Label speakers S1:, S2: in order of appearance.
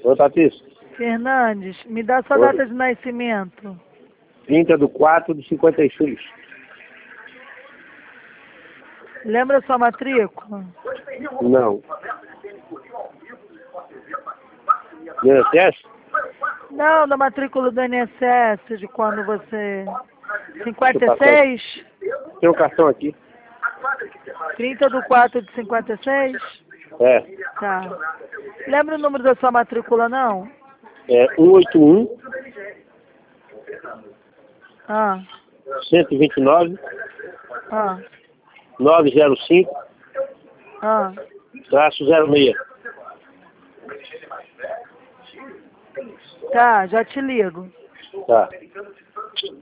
S1: Ô, Patrícia.
S2: Fernandes, me dá sua
S1: Oi.
S2: data de nascimento.
S1: 30/4/56.
S2: Lembra sua matrícula?
S1: Não. INSS?
S2: Não, da matrícula do INSS, de quando você... 56?
S1: Tem um cartão aqui.
S2: 30/4/56?
S1: É.
S2: Tá. Lembra o número da sua matrícula, não?
S1: É 181
S2: Ah,
S1: 129
S2: ah,
S1: 905
S2: ah.
S1: -06.
S2: Tá, já te ligo.
S1: Tá.